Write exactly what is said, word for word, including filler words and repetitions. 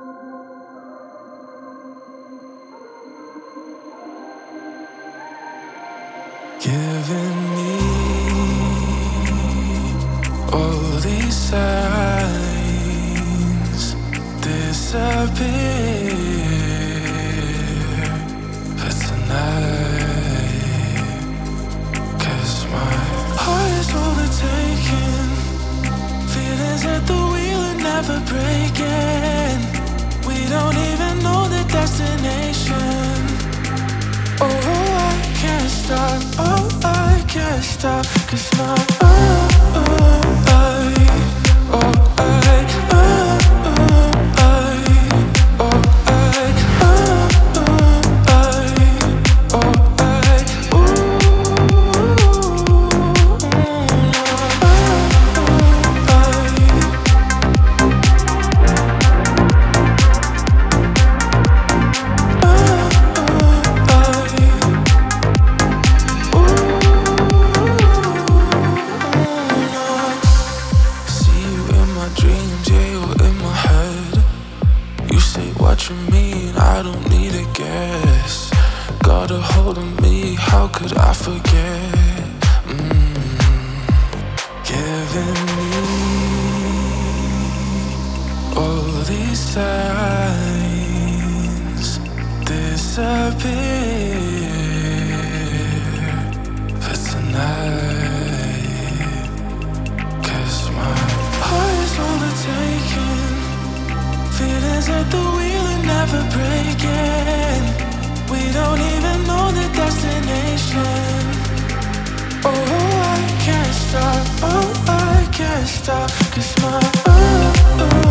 Giving me all these signs disappear for tonight. 'Cause my heart is overtaken, feelings at the wheel are never breaking. We don't even know the destination. Oh, I can't stop, oh, I can't stop. 'Cause my, oh, oh, I, oh, I, oh, oh, I, oh, I, oh, oh, I, oh, I, ooh, dreams, yeah, you're in my head. You say what you mean, I don't need a guess. Got a hold of me, how could I forget? Mm. Giving me all these signs disappear for tonight. 'Cause my heart is overtaken, feelings at the wheel are never breaking. We don't even know the destination. Oh, I can't stop, oh, I can't stop. 'Cause my, oh, oh